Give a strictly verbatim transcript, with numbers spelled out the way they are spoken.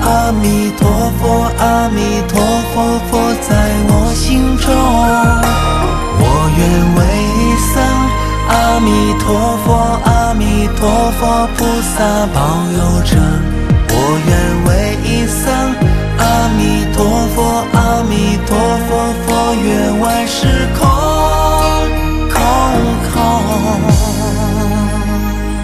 阿弥陀佛，阿弥陀佛，佛在我心中。我愿为僧，阿弥陀佛，阿弥陀佛，菩萨保佑着。